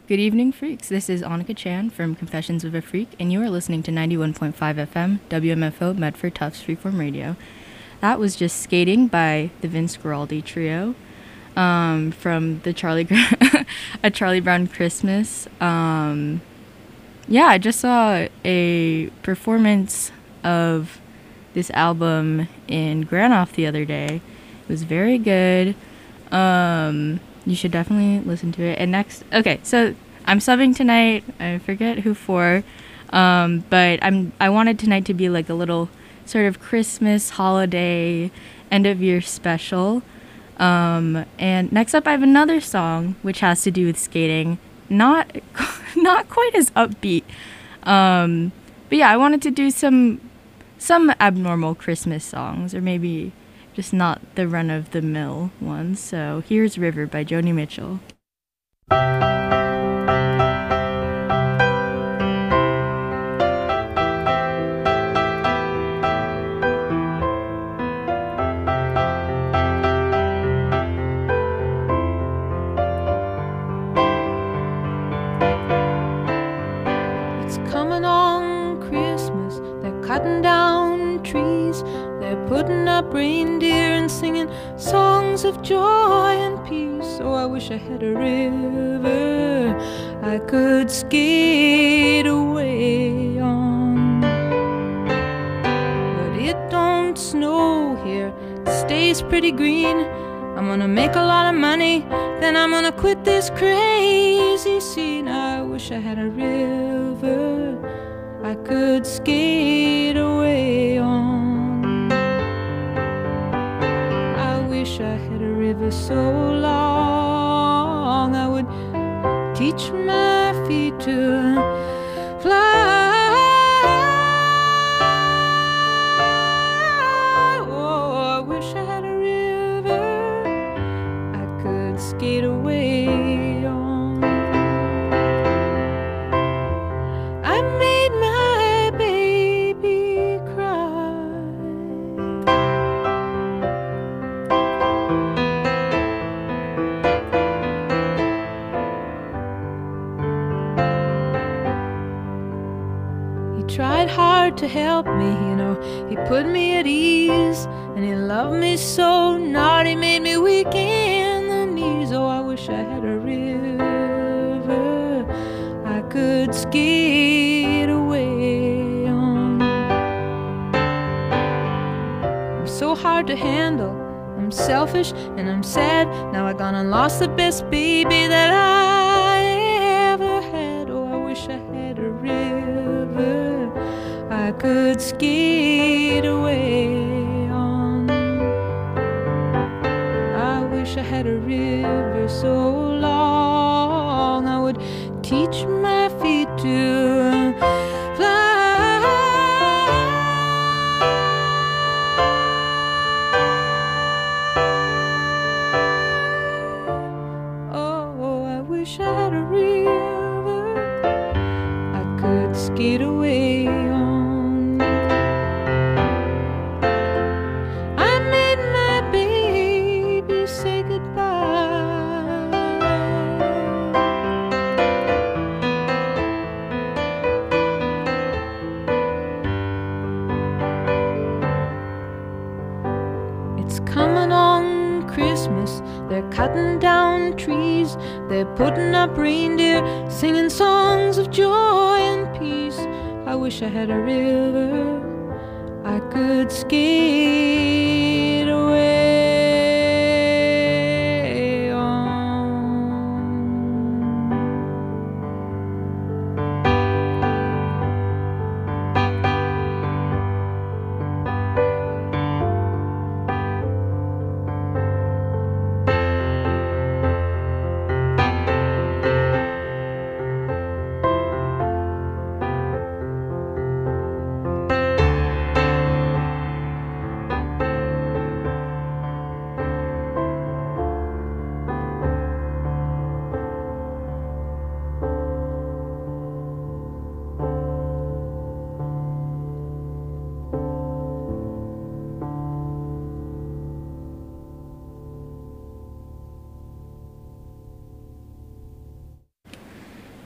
Good evening, freaks. This is Annika Chan from Confessions of a Freak, and you are listening to 91.5 FM, WMFO Medford Tufts Freeform Radio. That was just Skating by the Vince Guaraldi Trio from the A Charlie Brown Christmas. I just saw a performance of this album in Granoff the other day. It was very good. You should definitely listen to it. And next, okay, so I'm subbing tonight. I forget who for, but I wanted tonight to be like a little sort of Christmas holiday end of year special. And next up, I have another song which has to do with skating. Not quite as upbeat. But yeah, I wanted to do some abnormal Christmas songs, or maybe just not the run-of-the-mill ones. So here's River by Joni Mitchell. It's coming on Christmas, they're cutting down trees, they're putting up reindeer and singing songs of joy and peace. Oh, I wish I had a river I could skate away on. But it don't snow here, it stays pretty green. I'm gonna make a lot of money, then I'm gonna quit this crazy scene. I wish I had a river I could skate away on. I wish I had a river so long I would teach my feet to fly. Oh, I wish I had a river I could skate away on. I made my baby cry. He tried hard to help me, he put me at ease, and he loved me so not he made me weak in the knees. Oh, I wish I had a river I could skate away on. I'm so hard to handle, I'm selfish and I'm sad. Now I gone and lost the best baby that I ever had. Oh, I wish I had a river I could skate away on. I wish I had a river so long I would teach my feet to fly. Oh, I wish I had a river I could skate away on. I made my baby say goodbye. It's coming on Christmas, they're cutting down trees, they're putting up reindeer, singing songs of joy and peace. I wish I had a river I could skate away on.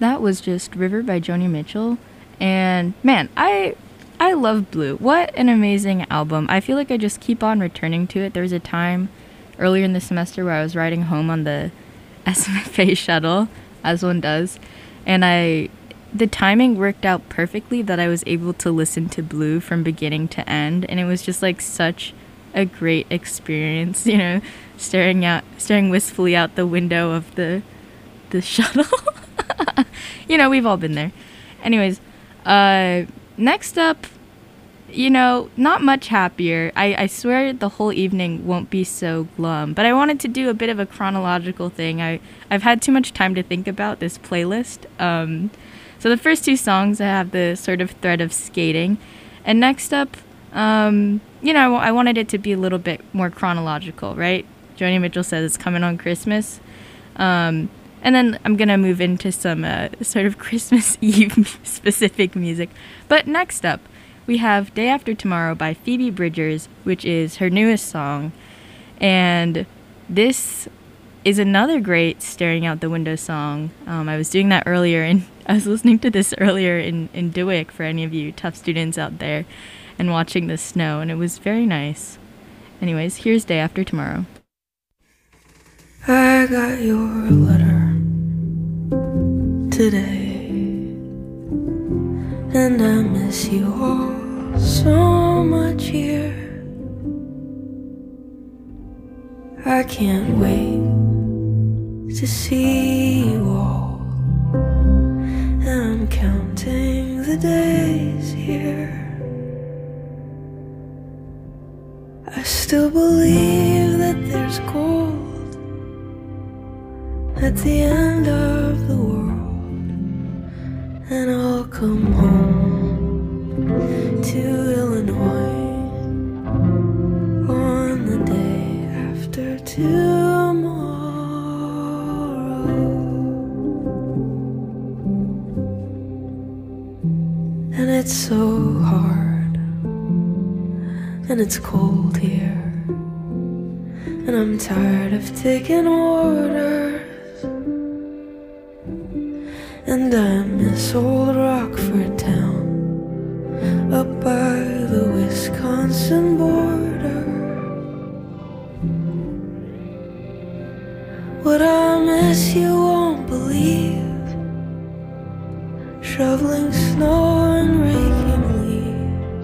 That was just River by Joni Mitchell. And man, I love Blue. What an amazing album. I feel like I just keep on returning to it. There was a time earlier in the semester where I was riding home on the SMFA shuttle, as one does, and the timing worked out perfectly that I was able to listen to Blue from beginning to end, and it was just like such a great experience, you know, staring wistfully out the window of the shuttle. You know, we've all been there. Anyways, next up, you know, not much happier. I swear the whole evening won't be so glum, but I wanted to do a bit of a chronological thing. I've had too much time to think about this playlist. So the first two songs I have the sort of thread of skating, and next up, you know, I wanted it to be a little bit more chronological, right? Joni Mitchell says it's coming on Christmas. And then I'm going to move into some sort of Christmas Eve specific music. But next up, we have Day After Tomorrow by Phoebe Bridgers, which is her newest song. And this is another great staring out the window song. I was doing that earlier, and I was listening to this earlier in DeWitt for any of you tough students out there and watching the snow, and it was very nice. Anyways, here's Day After Tomorrow. I got your letter today, and I miss you all so much here. I can't wait to see you all, and I'm counting the days here. I still believe that there's gold at the end of the world, and I'll come home to Illinois on the day after tomorrow. And it's so hard, and it's cold here, and I'm tired of taking orders. And I miss old Rockford town up by the Wisconsin border. What I miss you won't believe, shoveling snow and raking leaves,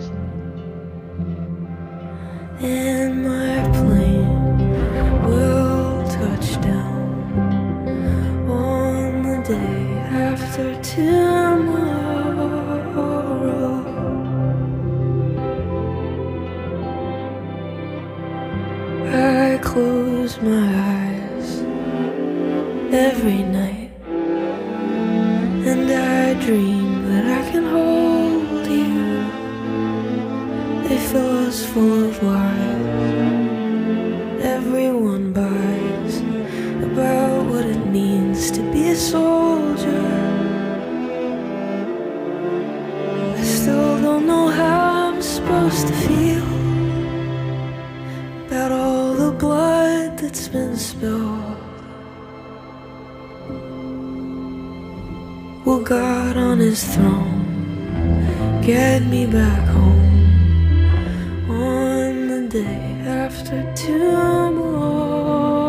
and my plane will touch down on the day after tomorrow. I close my eyes every night, and I dream that I can hold you. They fill us full of lies everyone buys about what it means to be a soldier. I still don't know how I'm supposed to feel about all the blood that's been spilled. Will God on his throne get me back home on the day after tomorrow?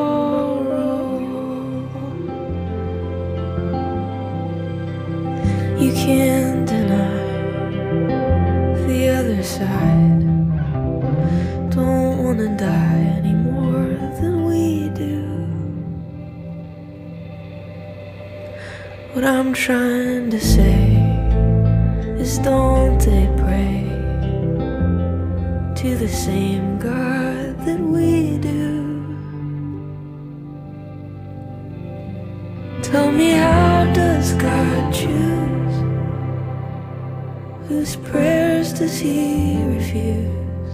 You can't deny the other side don't wanna die any more than we do. What I'm trying to say is, don't they pray to the same God that we do? Tell me, how does God choose? Whose prayers does he refuse?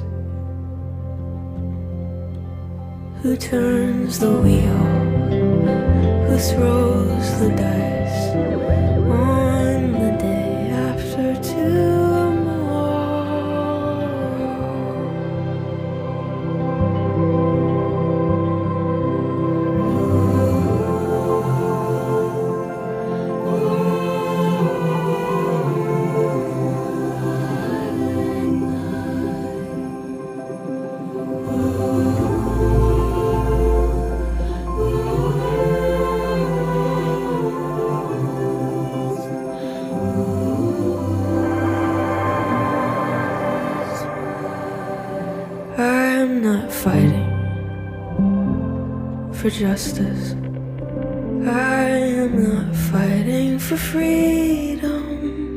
Who turns the wheel? Who throws the dice on the day after tomorrow? for justice. I am not fighting for freedom.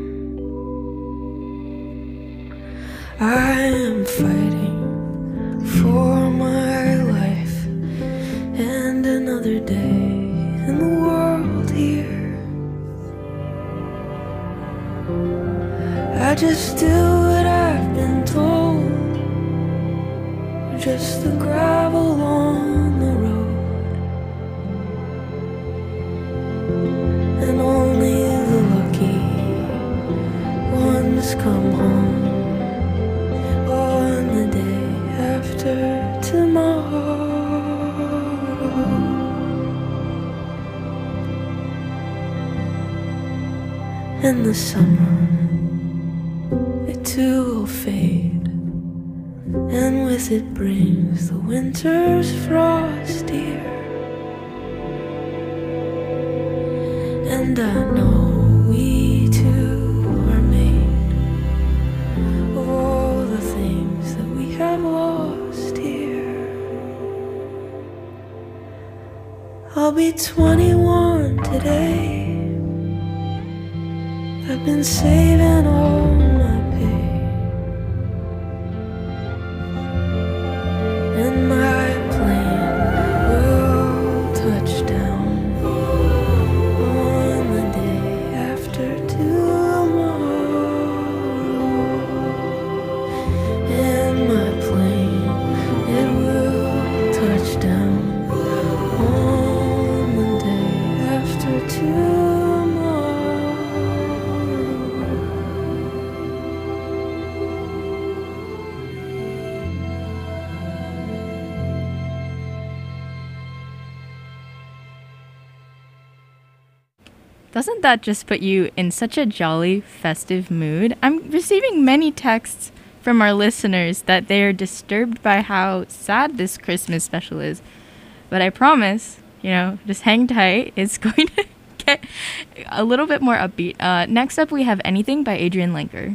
I am fighting for my life and another day in the world here. I just do what I've been told, just the gravel on the road, and only the lucky ones come home on the day after tomorrow. And the summer, it too will fade, and with it brings the winter's frost here. And I know we two are made of all the things that we have lost here. I'll be 21 today. I've been saving all my pay, and my plane will touch down on the day after tomorrow. And my plane, it will touch down on the day after tomorrow. Doesn't that just put you in such a jolly, festive mood? I'm receiving many texts from our listeners that they are disturbed by how sad this Christmas special is. But I promise, just hang tight. It's going to get a little bit more upbeat. Next up, we have Anything by Adrian Lenker.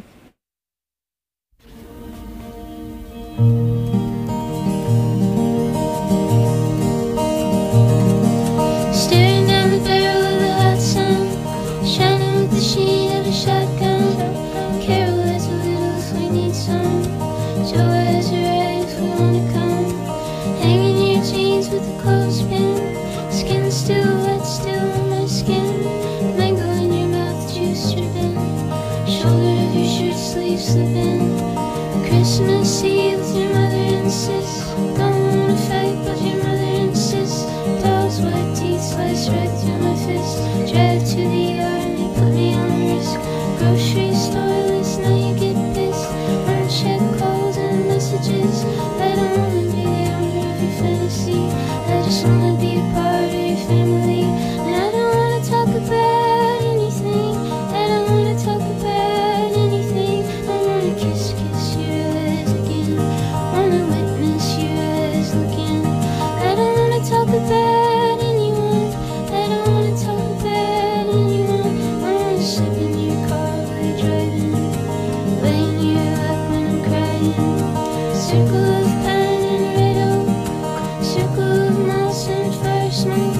Staring down the barrel of the hot sun, shining with the sheen of a shotgun. Carol has a little if we need some. Joe has her right if we wanna come. Hanging your jeans with a clothespin. Skin still wet, still on my skin. Mango in your mouth, juice dripping. Shoulder of your shirt sleeve slipping. Christmas Eve with your mother and sis. Don't wanna fight, but your mother insists. Dog's white teeth slice right through my fist. Drive to the yard and they put me on risk. Grocery store list, now you get pissed. Unchecked calls and messages. I don't wanna be the owner of your fantasy. I just wanna be a part of your family. And I don't wanna talk about anything. I don't wanna talk about anything. I wanna kiss your eyes again. Wanna witness your eyes looking. I don't wanna talk about anyone. I don't wanna talk about anyone. I wanna sleep in your car while you're driving. Lay in your lap when I'm crying. Circle of pine and red oak. Circle of moss and fire smoke.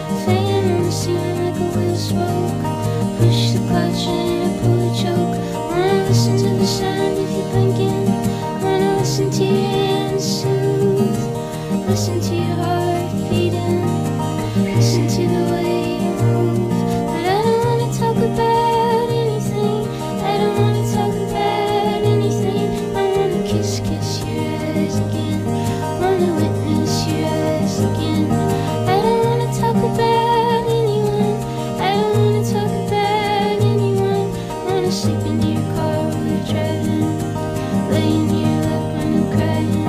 Fan on the ceiling like a wheel spoke. Push the clutch and I pull the choke. Wanna listen to the sound of you blinking. Wanna listen to your hands soothe. Listen to your heart beating. Listen to the way you move. But I don't wanna talk about anything. I don't wanna talk about anything. I wanna kiss your eyes again. Wanna witness your eyes again. I don't wanna talk about anyone. I don't wanna talk about anyone. Wanna sleep in your car while you're driving. Lay in your lap when I'm crying.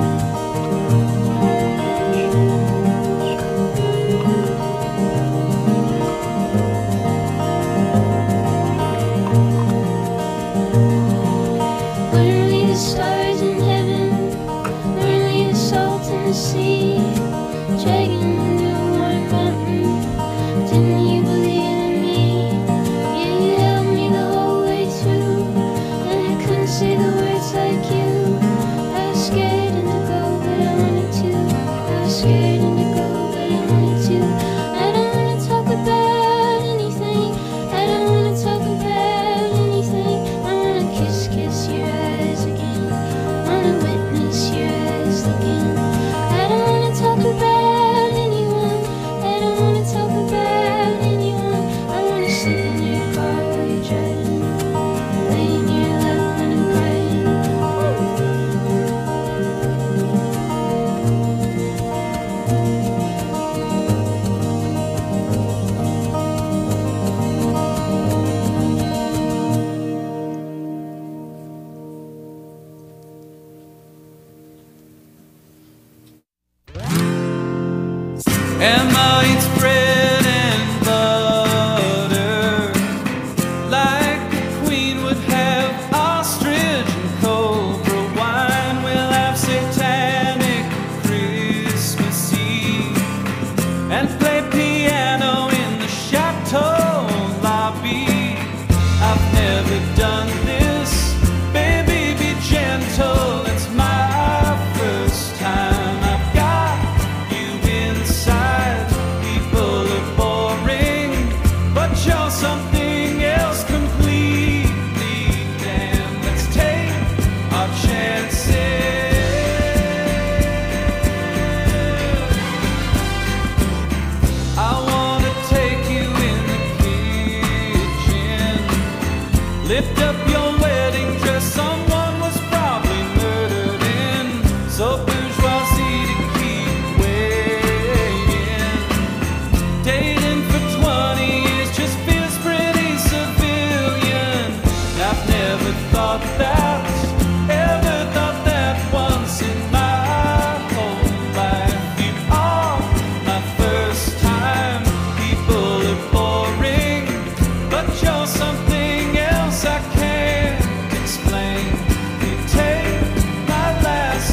Lift up your wedding dress, someone was probably murdered in. So bourgeoisie to keep waiting. Dating for 20 years just feels pretty civilian. I've never thought that, ever thought that once in my whole life. You are my first time. People are boring, but you're something else I can't explain. You take my last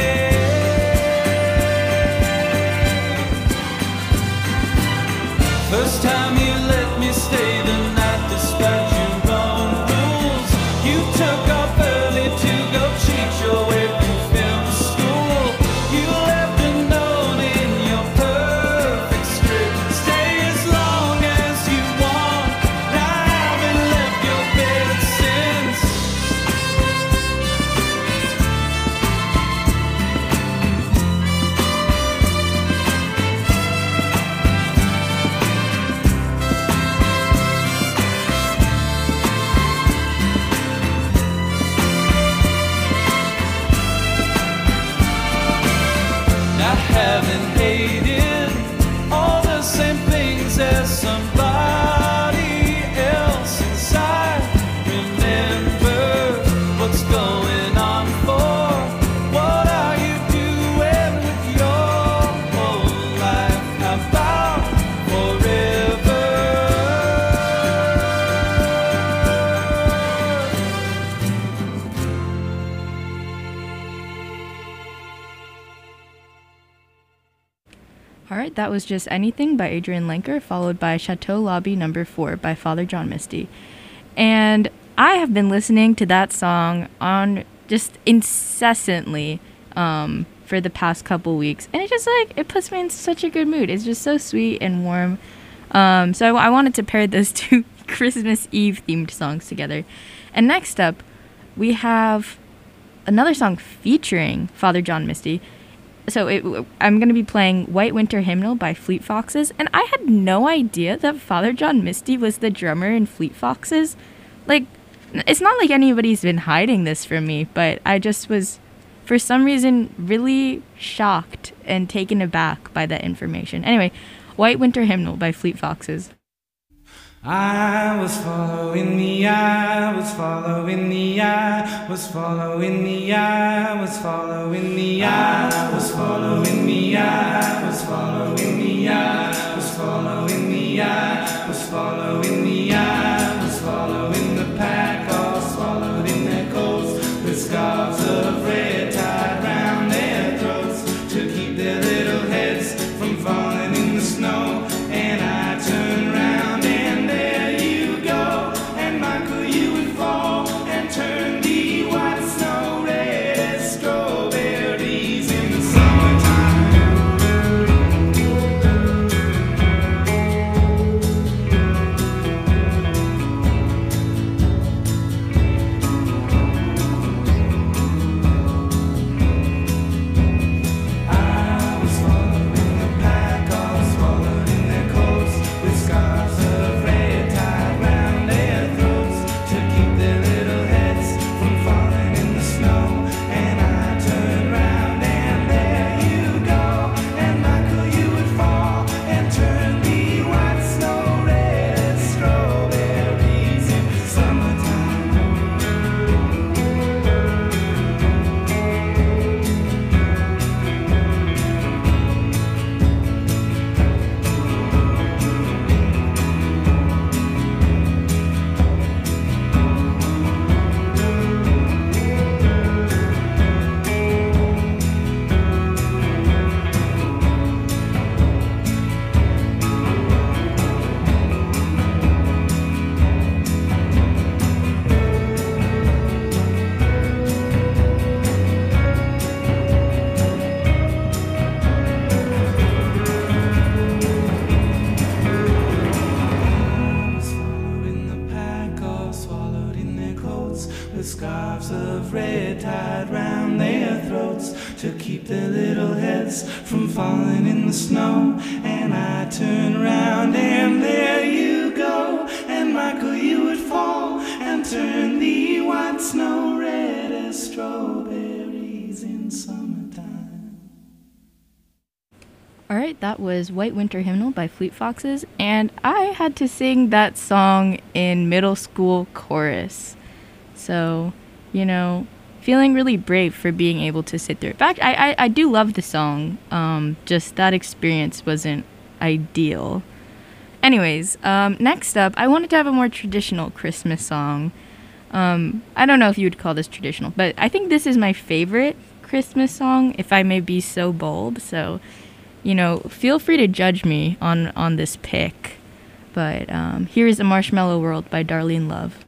name. First time you let me stay the night despite your own rules. You took off early to go cheat your way through film school. You left a note in your perfect script. Stay as long as you want. I haven't left your bed since. I haven't hated all the same things as somebody else inside. Remember what's going on for. What are you doing with your whole life? How about forever? Alright, that was Just Anything by Adrian Lenker, followed by Chateau Lobby No. 4 by Father John Misty. And I have been listening to that song on just incessantly for the past couple weeks. And it just it puts me in such a good mood. It's just so sweet and warm. So I wanted to pair those two Christmas Eve themed songs together. And next up, we have another song featuring Father John Misty. So I'm going to be playing White Winter Hymnal by Fleet Foxes. And I had no idea that Father John Misty was the drummer in Fleet Foxes. Like, it's not like anybody's been hiding this from me, but I just was, for some reason, really shocked and taken aback by that information. Anyway, White Winter Hymnal by Fleet Foxes. I was following the eye, was following the eye, was following the eye, was following the eye, was following the eye, was following the eye, was following the eye, was following the eye, was following the pack, all swallowed in their coats, with scarves of red tied round their throats to keep their little heads from falling in the snow. And I turned round and there you go, and Michael, you would fall and turn the white snow red as strawberries in the summertime. I was following the pack, all swallowed in their coats, with scarves of red tied round their throats to keep their little heads from falling in the snow. And I turned round and there you go, and Michael, you would fall and turn the white snow red as strawberries in summertime. I was following the pack, all swallowed in their coats, with scarves of red tied round their throats to keep their little heads from falling in the snow. And I turned round and there you go, and Michael, you would fall and turn the white snow red as strawberries in summertime. All right, that was White Winter Hymnal by Fleet Foxes, and I had to sing that song in middle school chorus. So, you know, feeling really brave for being able to sit through it. In fact, I do love the song, just that experience wasn't ideal. Anyways, next up, I wanted to have a more traditional Christmas song. I don't know if you would call this traditional, but I think this is my favorite Christmas song, if I may be so bold. So, you know, feel free to judge me on this pick. But here is A Marshmallow World by Darlene Love.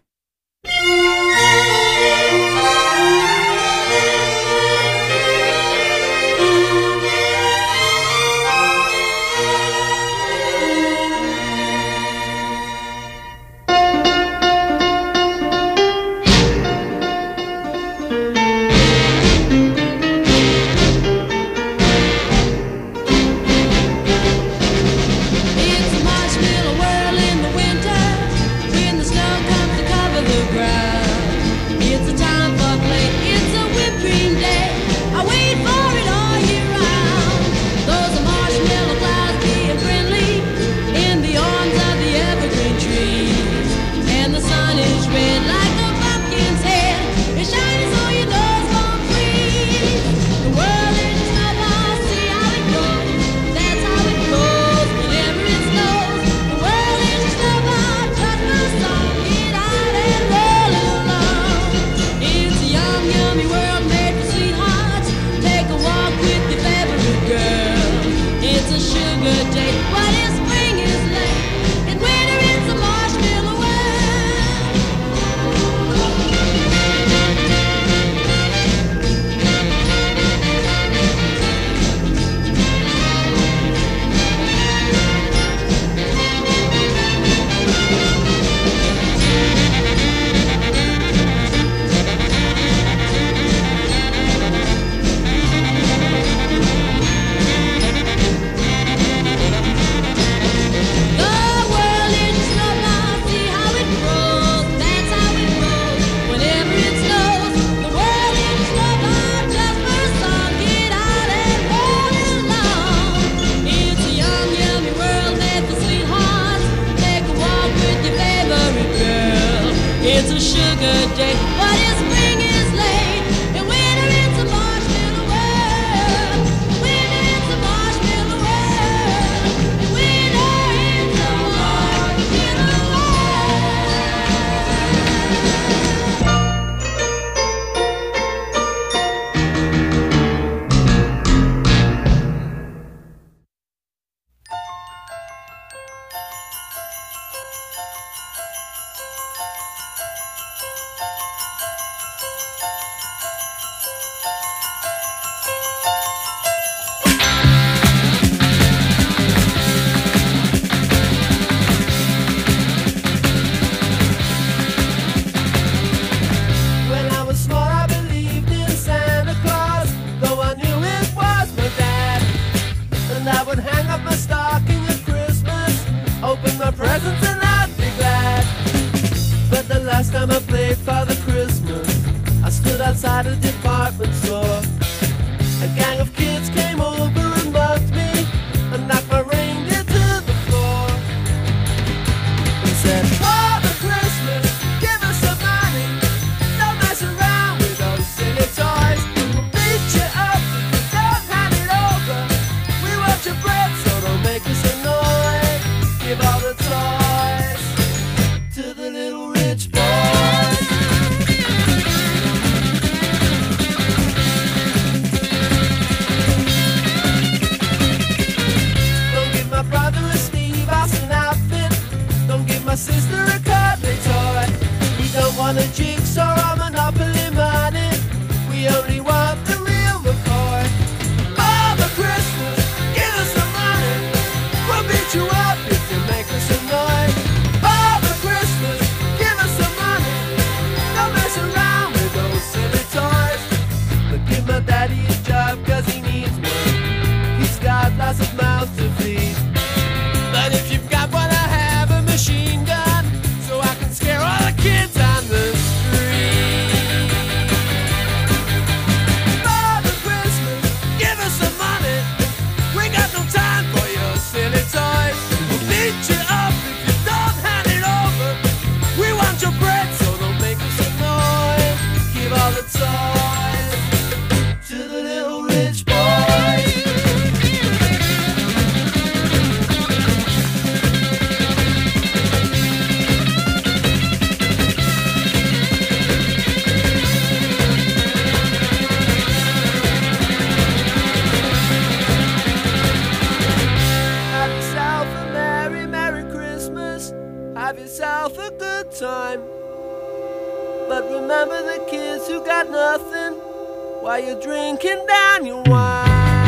Lots of mouths to feed. But if you've got what I have, a machine gun, have yourself a good time. But remember the kids who got nothing while you're drinking down your wine.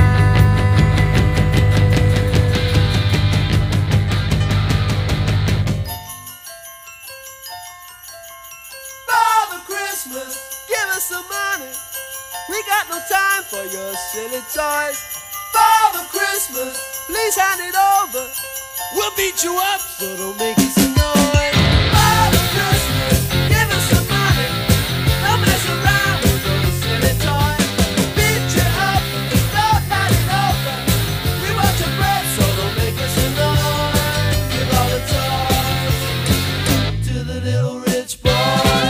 Father Christmas, give us some money. We got no time for your silly toys. Father Christmas, please hand it over. We'll beat you up, so don't make us annoyed. Father Christmas, give us some money. Don't mess around with those silly toys. We'll beat you up, don't hand it over. We want your bread, so don't make us annoyed. Give all the toys to the little rich boy.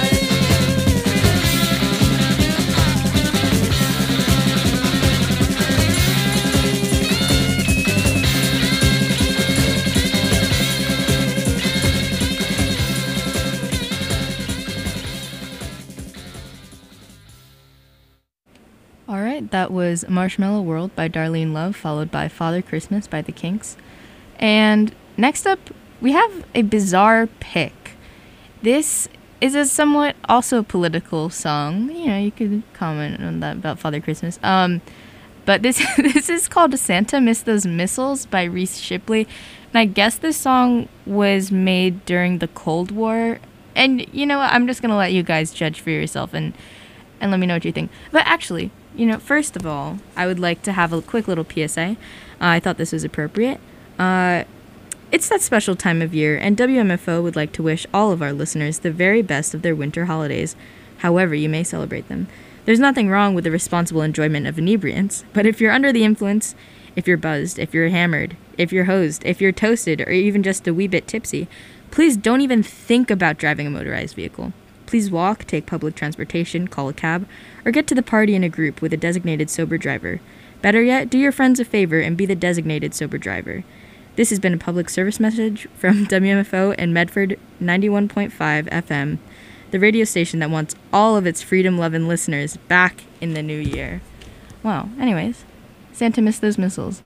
That was Marshmallow World by Darlene Love, followed by Father Christmas by The Kinks. And next up, we have a bizarre pick. This is a somewhat also political song. You know, you could comment on that about Father Christmas. But this is called Santa Missed Those Missiles by Reese Shipley. And I guess this song was made during the Cold War. And you know what? I'm just going to let you guys judge for yourself and let me know what you think. But actually, you know, first of all, I would like to have a quick little PSA. I thought this was appropriate. It's that special time of year, and WMFO would like to wish all of our listeners the very best of their winter holidays, however you may celebrate them. There's nothing wrong with the responsible enjoyment of inebriants, but if you're under the influence, if you're buzzed, if you're hammered, if you're hosed, if you're toasted, or even just a wee bit tipsy, please don't even think about driving a motorized vehicle. Please walk, take public transportation, call a cab, or get to the party in a group with a designated sober driver. Better yet, do your friends a favor and be the designated sober driver. This has been a public service message from WMFO and Medford 91.5 FM, the radio station that wants all of its freedom-loving listeners back in the new year. Wow, anyways, Santa missed those missiles.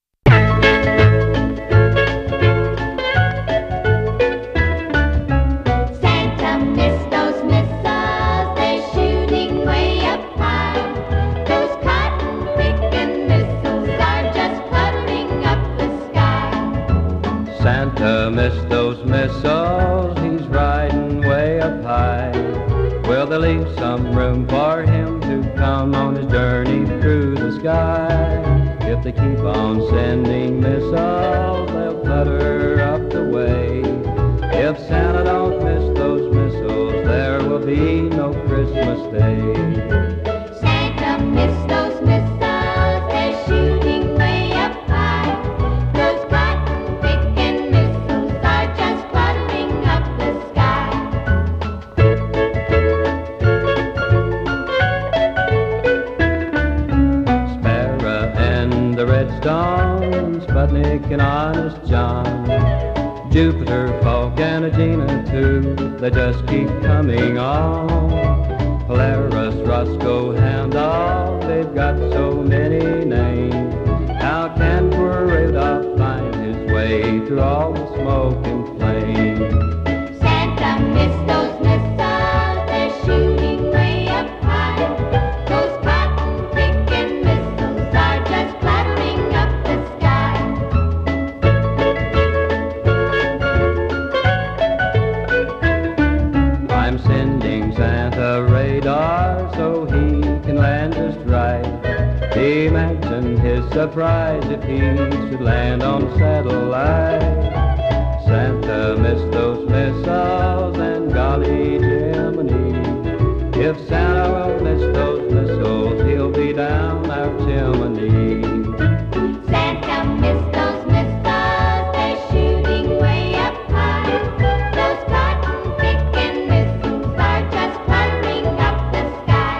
Santa missed those missiles, he's riding way up high. Will they leave some room for him to come on his journey through the sky? If they keep on sending missiles, they'll flutter up the way. If Santa don't miss those missiles, there will be no Christmas Day. Santa missed those missiles, they're shooting way up high. Those cotton-picking missiles are just cluttering up the sky. Sparrow and the Redstone, Sputnik and Honest John, Jupiter, Falk, and Agena too, they just keep coming on. Polaris, Roscoe, Handel, they've got so many names. How can poor Rudolph find his way through all the smoke and flame? Santa missed those missiles, they're shooting way up high. Those cotton-picking missiles are just clattering up the sky. I'm sending Santa radar so he can land just right. Imagine his surprise if he should land on satellite. Santa missed those missiles and golly Jiminy. If Santa will miss those missiles, he'll be down our chimney. Santa missed those missiles, they're shooting way up high. Those cotton-picking missiles are just cluttering up the sky.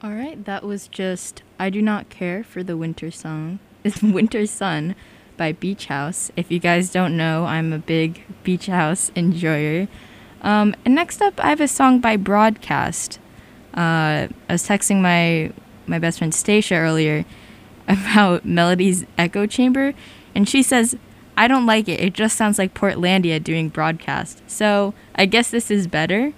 All right, that was just I Do Not Care for the Winter Song. It's Winter Sun by Beach House. If you guys don't know, I'm a big Beach House enjoyer. And next up, I have a song by Broadcast. I was texting my best friend Stacia earlier about Melody's Echo Chamber, and she says, I don't like it. It just sounds like Portlandia doing Broadcast. So I guess this is better.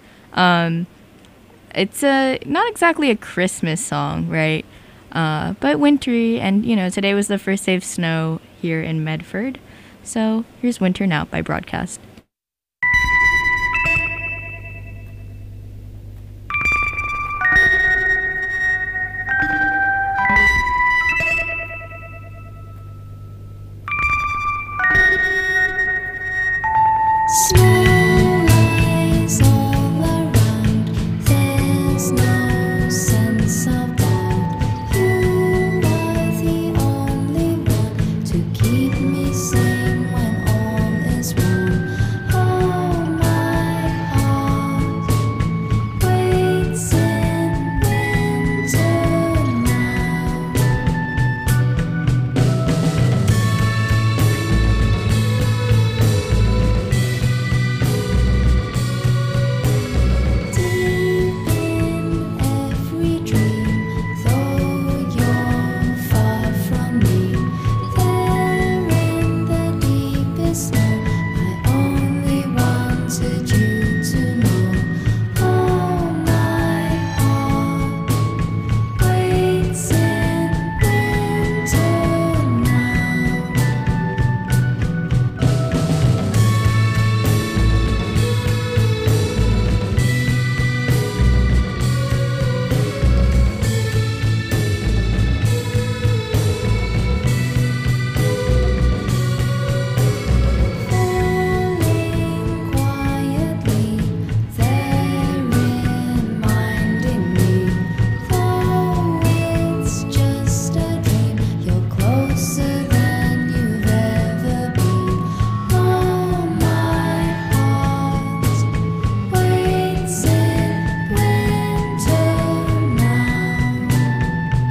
It's not exactly a Christmas song, right? But wintry, and today was the first day of snow here in Medford. So here's Winter Now by Broadcast. Snow lies all around, there's no sense of doubt. You are the only one to keep me sane when all is wrong. Oh, my heart waits in winter now. Deep in every dream, though you're far from me, there in the deepest snow, I only wanted you to know. Oh, my heart waits in winter now. Falling quietly, they're reminding me, though it's just a dream, you're closer than you've ever been. Oh, my heart waits in winter now.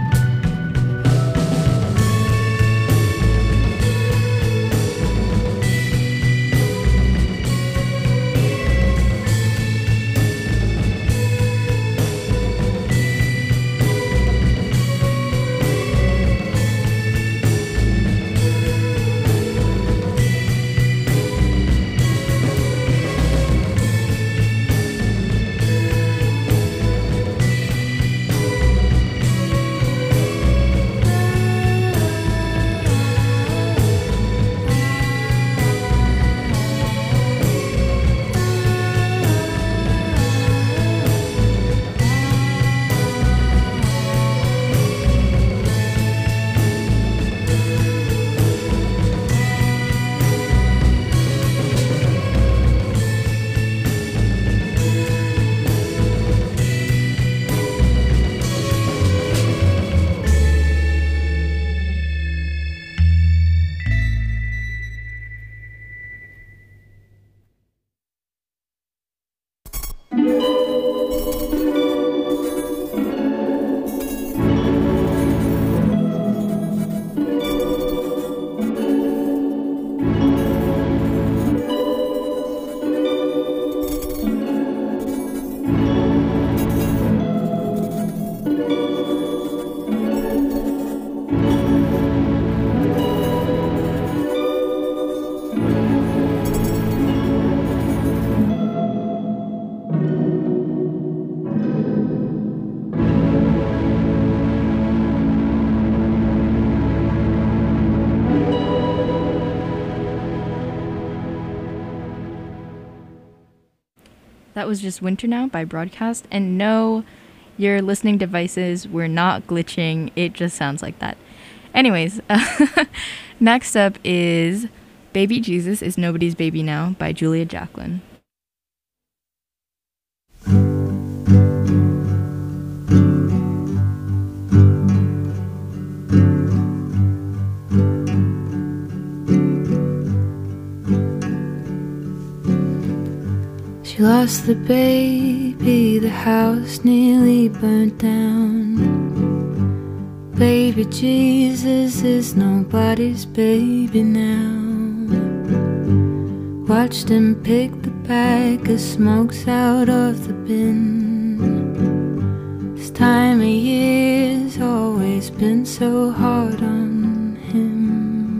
That was just Winter Now by Broadcast. And no, your listening devices were not glitching. It just sounds like that. Anyways, next up is Baby Jesus is Nobody's Baby Now by Julia Jacqueline. She lost the baby baby, the house nearly burnt down. Baby Jesus is nobody's baby now. Watched him pick the bag of smokes out of the bin. This time of year's always been so hard on him.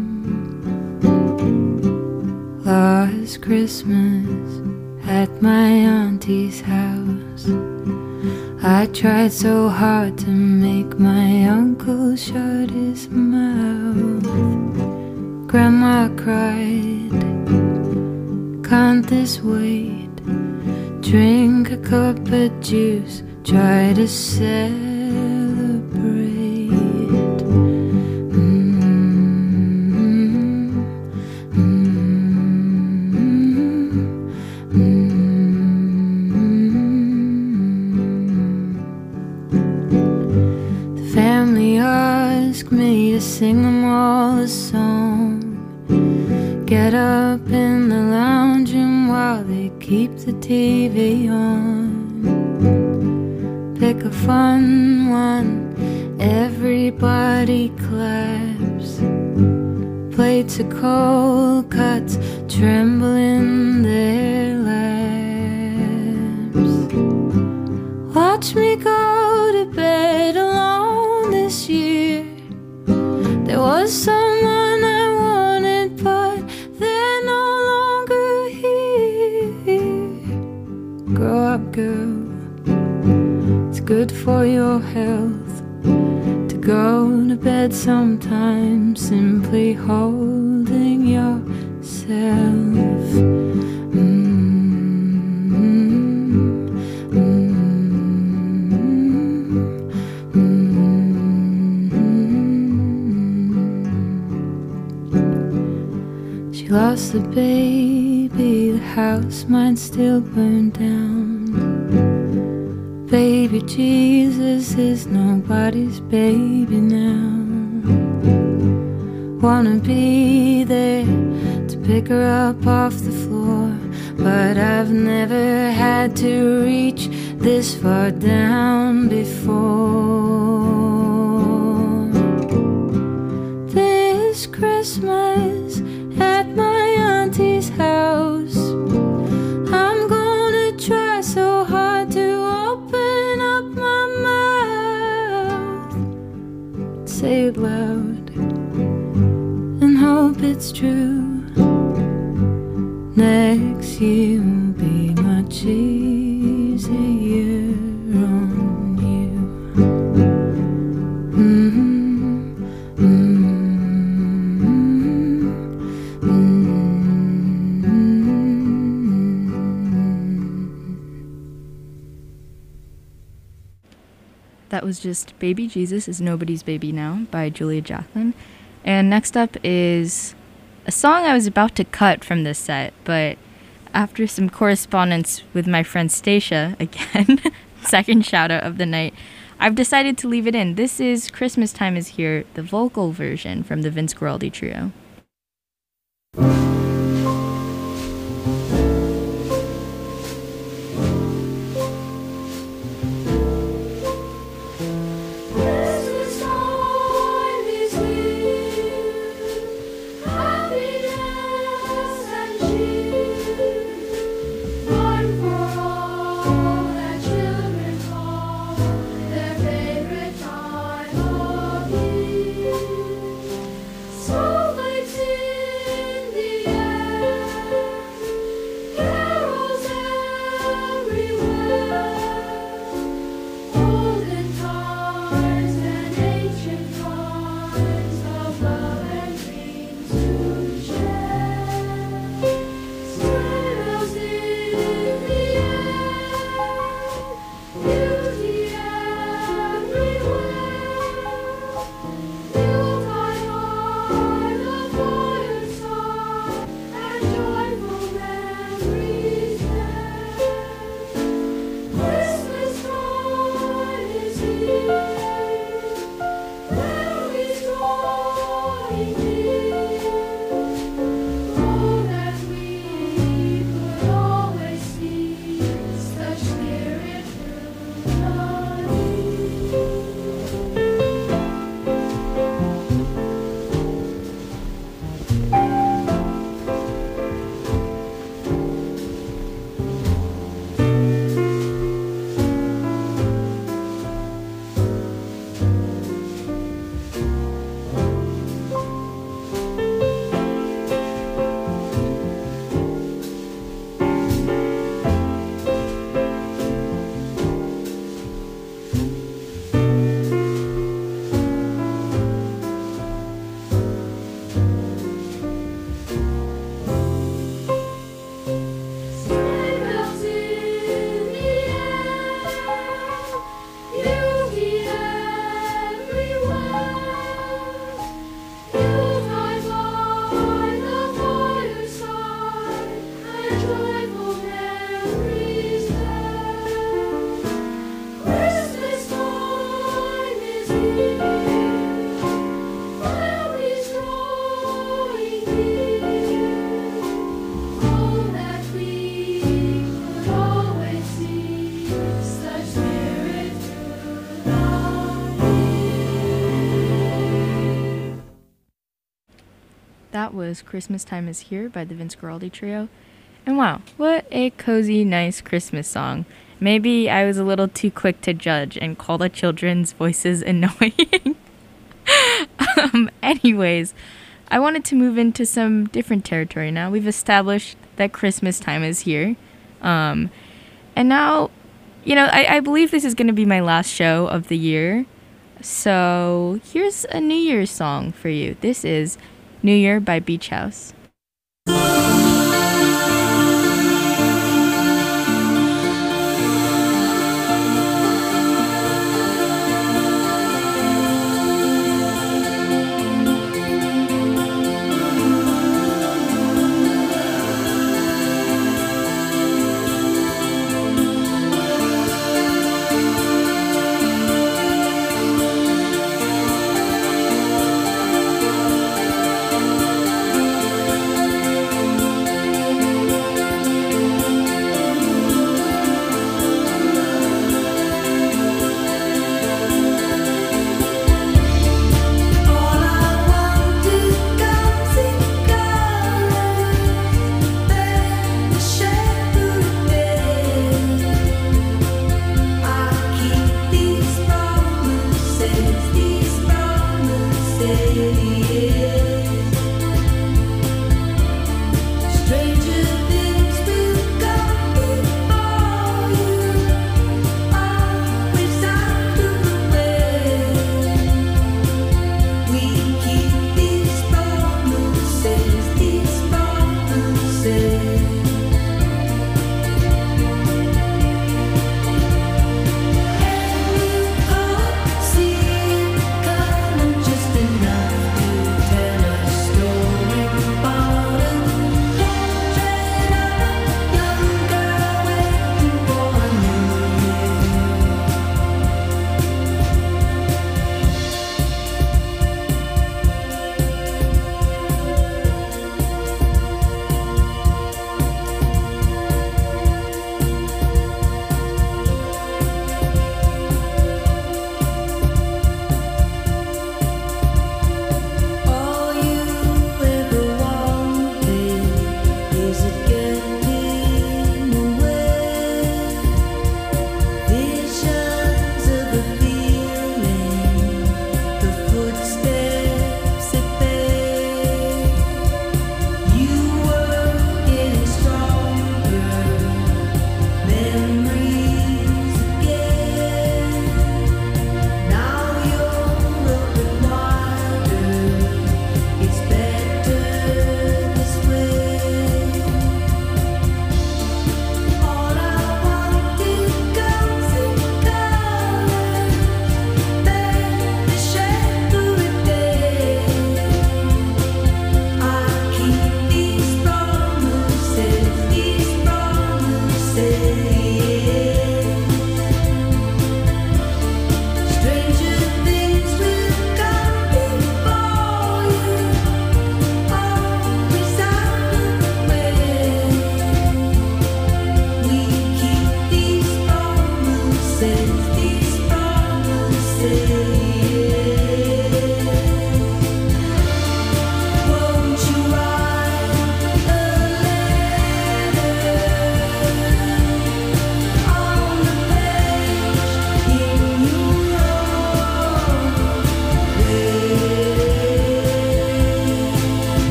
Last Christmas at my auntie's house, I tried so hard to make my uncle shut his mouth. Grandma cried, can't this wait? Drink a cup of juice, try to celebrate. Me to sing them all a song. Get up in the lounge room while they keep the TV on. Pick a fun one, everybody claps. Plates of cold cuts tremble in their laps. Watch me go to bed alone this year. There was someone I wanted, but they're no longer here. Grow up, girl. It's good for your health to go to bed sometimes simply holding yourself. She lost the baby, the house might still burn down. Baby Jesus is nobody's baby now. Wanna be there to pick her up off the floor, but I've never had to reach this far down before. This Christmas at my auntie's house, I'm gonna try so hard to open up my mouth, say it loud and hope it's true. Next year will be much easier on you. That was just Baby Jesus is Nobody's Baby Now by Julia Jacklin. And next up is a song I was about to cut from this set, but after some correspondence with my friend Stacia, again, second shout out of the night, I've decided to leave it in. This is Christmas Time Is Here, the vocal version from the Vince Guaraldi Trio. So That was Christmas Time Is Here by the Vince Guaraldi Trio. And wow, what a cozy, nice Christmas song. Maybe I was a little too quick to judge and call the children's voices annoying. Anyways, I wanted to move into some different territory now. We've established that Christmas time is here. And now, I believe this is going to be my last show of the year. So here's a New Year's song for you. This is New Year by Beach House.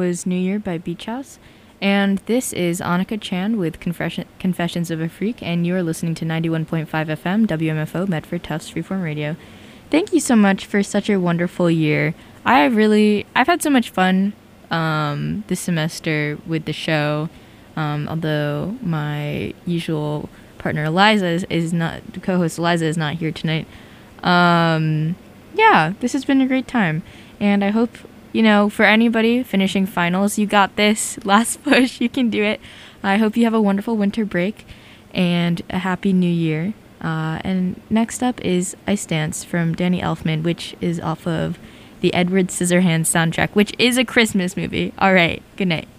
was New Year by Beach House. And this is Annika Chan with Confessions of a Freak, and you are listening to 91.5 FM, WMFO, Medford Tufts Freeform Radio. Thank you so much for such a wonderful year. I've had so much fun this semester with the show, although my usual partner Eliza the co-host Eliza is not here tonight. Yeah, this has been a great time, and I hope, for anybody finishing finals, you got this. Last push, you can do it. I hope you have a wonderful winter break and a happy new year. And next up is Ice Dance from Danny Elfman, which is off of the Edward Scissorhands soundtrack, which is a Christmas movie. All right, good night.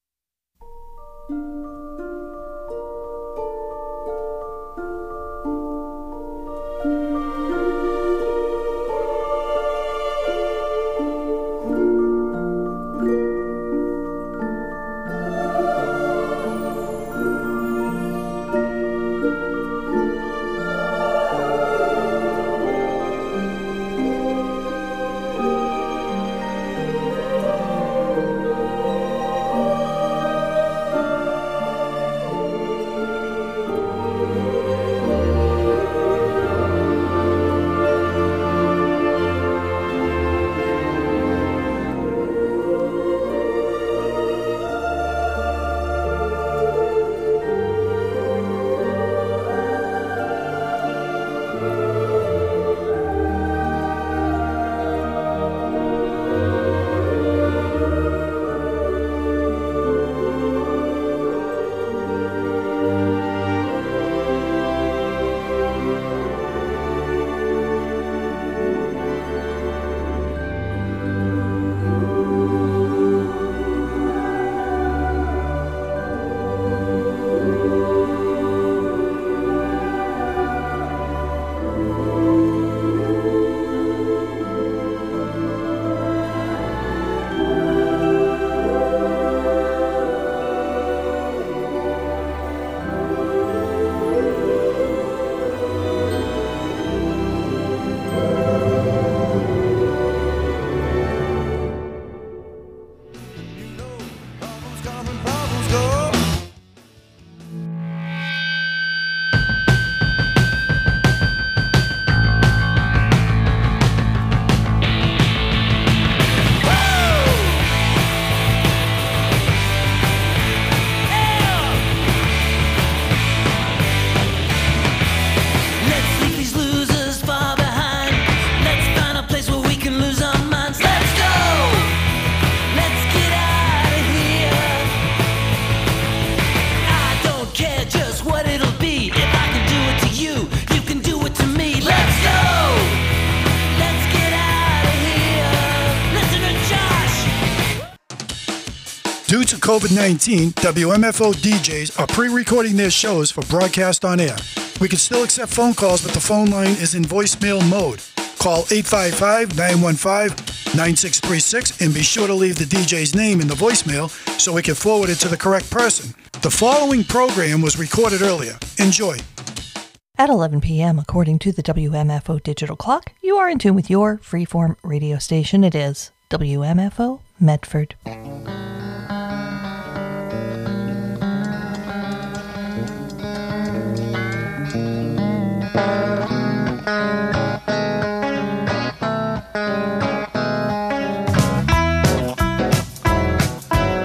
Due to COVID-19, WMFO DJs are pre-recording their shows for broadcast on air. We can still accept phone calls, but the phone line is in voicemail mode. Call 855-915-9636 and be sure to leave the DJ's name in the voicemail so we can forward it to the correct person. The following program was recorded earlier. Enjoy. At 11 p.m., according to the WMFO digital clock, you are in tune with your freeform radio station. It is WMFO Medford.